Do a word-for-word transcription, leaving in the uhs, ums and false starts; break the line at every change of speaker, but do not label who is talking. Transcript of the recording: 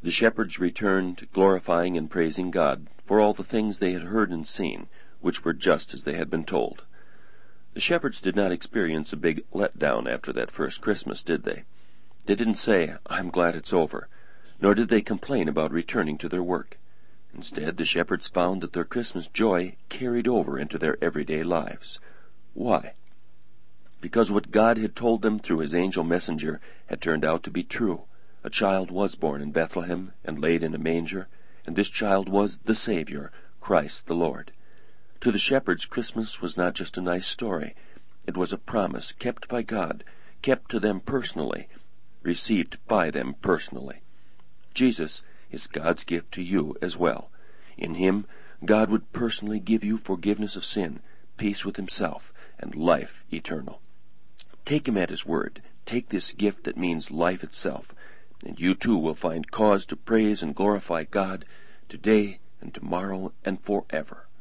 The shepherds returned, glorifying and praising God for all the things they had heard and seen, which were just as they had been told. The shepherds did not experience a big letdown after that first Christmas, did they? They didn't say, "I'm glad it's over," nor did they complain about returning to their work. Instead, the shepherds found that their Christmas joy carried over into their everyday lives. Why? Because what God had told them through his angel messenger had turned out to be true. A child was born in Bethlehem and laid in a manger, and this child was the Savior, Christ the Lord. To the shepherds, Christmas was not just a nice story. It was a promise kept by God, kept to them personally, received by them personally. Jesus is God's gift to you as well. In him, God would personally give you forgiveness of sin, peace with himself, and life eternal. Take him at his word. Take this gift that means life itself, and you too will find cause to praise and glorify God today and tomorrow and forever.